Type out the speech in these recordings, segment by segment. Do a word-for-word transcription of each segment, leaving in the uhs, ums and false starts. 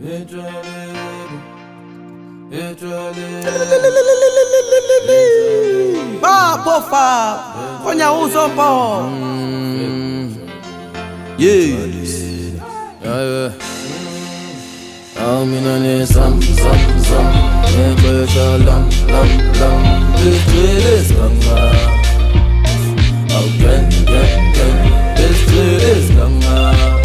Ba pofa konya uzo po. Yes. Yeah. I'm in a some some some. Make a lam lam lam. This shit is ganga. Again again again. This shit is ganga.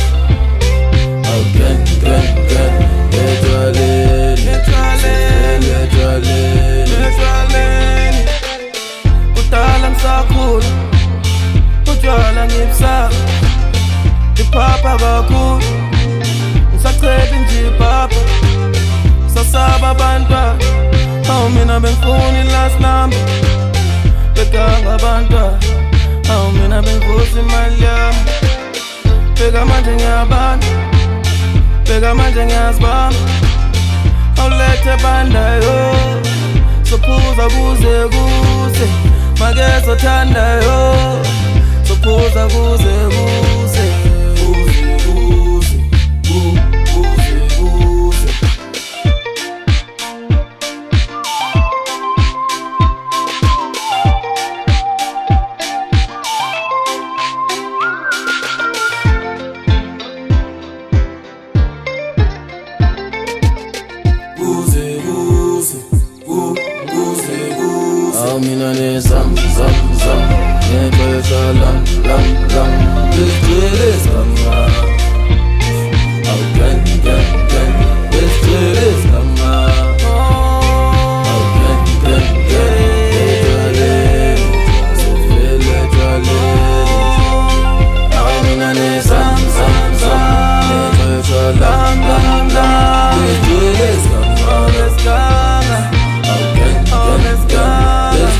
Again again again. Naturally, naturally, naturally, naturally. Utalang sakul, utwalang ipsa. Di papa baku, sakrebin di papa. Sasaba bantwa, how mina ben phone last number. Bekanga bantwa, how mina ben vosi malyam. Bega manje ngaban, bega manje ngazbam. How lete banda yo, suppose abuze guze. Magezo tanda yo, suppose abuze guze. I'm in a some some some. Make a lam lam lam. This shit is ganga. Again again again. This shit is ganga. Again again again. So feel naturally. I'm in a some some some. Make a lam lam lam. This shit is ganga. This ganga. Again again again.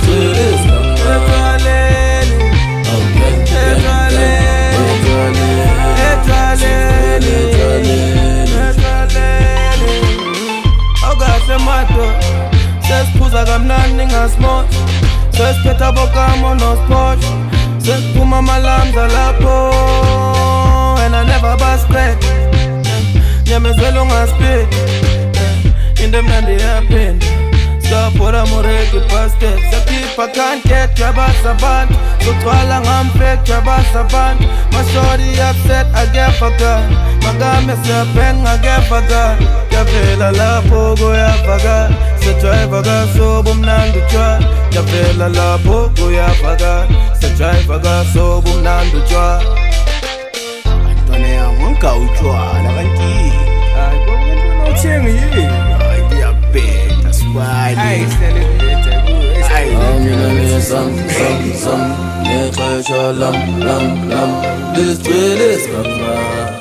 Says Puza Gamnan a smart. Says Peter Bokam on no sport. Says Puma Malam Zalapo. And I never bust crack. Nyamezelo nga spit. In them and they happen. Stop what I'm already past it. So people can't get Jabasaban. So twala ngam fake Jabasaban. My shorty upset, I get for God. My God, Mister Peng, I get for God. Javela la pogo ya faga. Se try faga so boom nandu chwa. Javela la pogo ya faga. Se try faga so boom nandu chwa. Antone ya mwanka uchwa la kanki. Ay, kwa mwendu na uchemi ye. Idea big, that's why. Ay, celebrate. I'm in a some some some. Make a lam lam lam. This shit is ganga.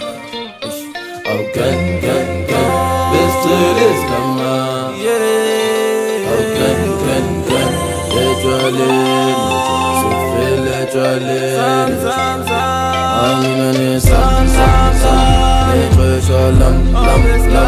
Again again again. This shit is ganga. Again again again. Naturally, so feel naturally. I'm in a some some some. Make a lam lam lam.